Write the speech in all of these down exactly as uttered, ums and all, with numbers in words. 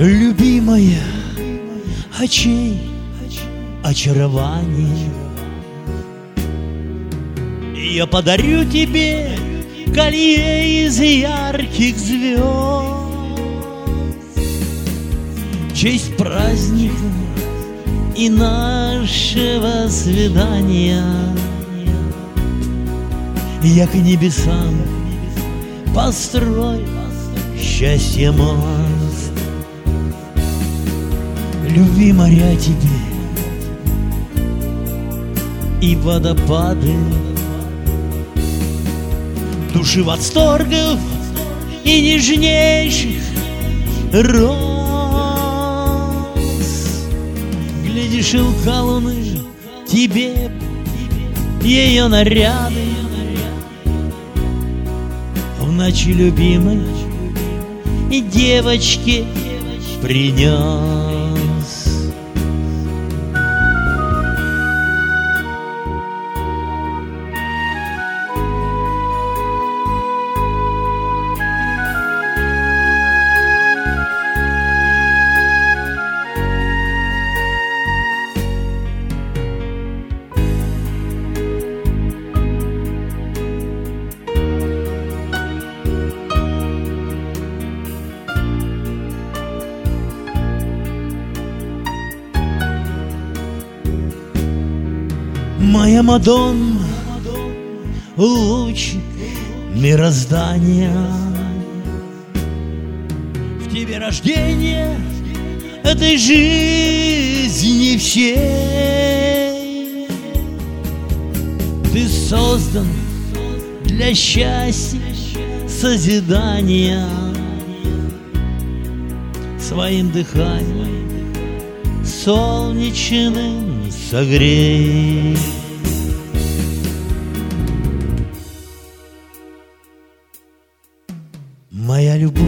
Любимая, очей очарование, я подарю тебе колье из ярких звезд в честь праздника и нашего свидания. Я к небесам построю счастье мост, любви моря тебе и водопады, души восторгов и нежнейших роз. Гляди, шелка луны, тебе ее наряды в ночи любимой и девочке принес. Моя Мадонна, лучик мироздания, в тебе рождение этой жизни всей. Ты создан для счастья, созидания, своим дыханием солнечным согрей. Моя любовь,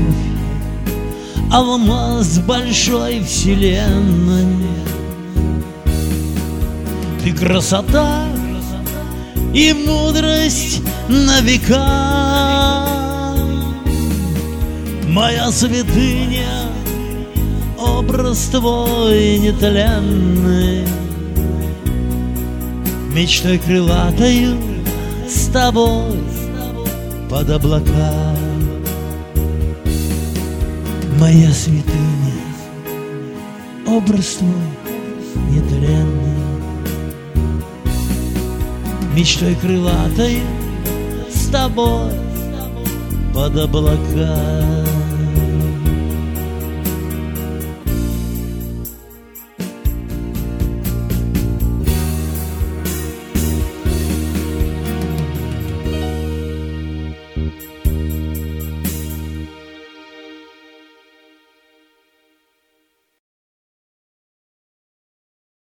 алмаз большой вселенной, ты красота и мудрость на века. Моя святыня, образ твой нетленный, мечтой крылатою с тобой под облака. Моя святыня, образ твой нетленный, мечтой крылатой с тобой под облака.